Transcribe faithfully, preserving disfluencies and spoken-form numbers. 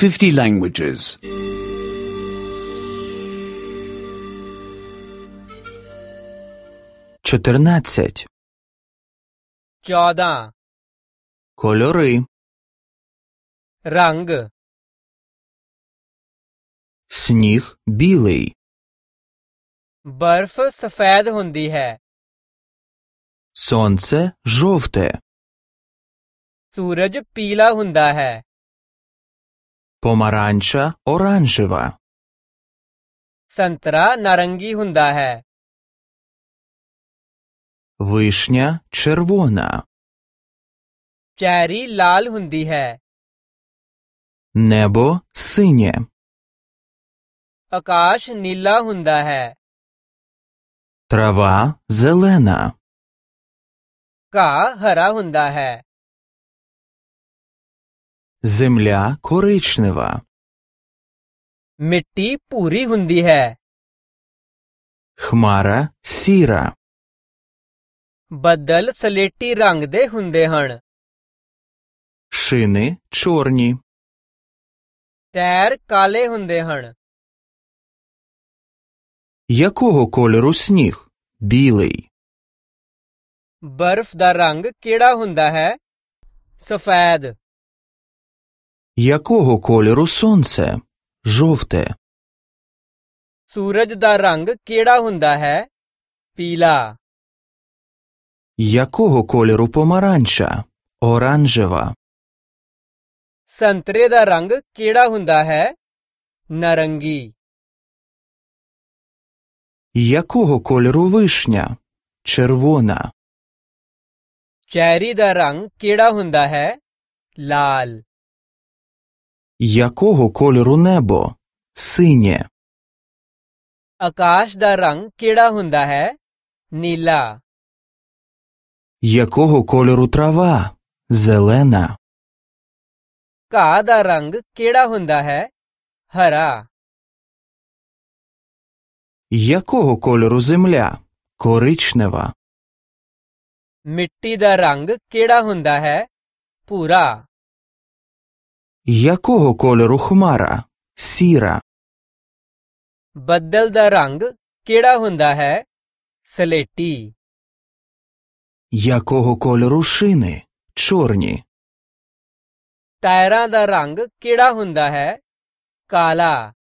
fifty languages. чотирнадцять. चौदह Кольори. रंग Сніг білий. बर्फ सफेद हुंदी है Сонце жовте. सूरज पीला हुंदा है Помаранча оранжева. संतरा नारंगी हुंदा है Вишня червона. चेरी लाल हुंदी है Небо синє. आकाश नीला हुंदा है Трава зелена. घाह हरा हुंदा है Земля коричнева. मिट्टी भूरी हुंदी है Хмара сіра. ਬੱਦਲ ਸਲੇਟੀ रंग दे हुंदे हन Шини чорні. टायर काले हुंदे हन Якого кольору сніг? Білий. बर्फ दा रंग केड़ा हुंदा है सफेद Якого кольору сонце? Жовте. सूरज दा रंग केड़ा हुंदा है पीला Якого кольору помаранча? Оранжева. संतरे दा रंग केड़ा हुंदा है नारंगी Якого кольору вишня? Червона. चेरी दा रंग केड़ा हुंदा है लाल Якого кольору небо? Синє. आकाश दा रंग केड़ा हुंदा है नीला Якого кольору трава? Зелена. घाह दा रंग केड़ा हुंदा है हरा Якого кольору земля? Коричнева. मिट्टी दा रंग केड़ा हुंदा है भूरा Якого кольору хмара? Сіра. ਬੱਦਲ ਦਾ रंग केड़ा हुंदा है सलेटी Якого кольору шини? Чорні. टायरां दा रंग केड़ा हुंदा है काला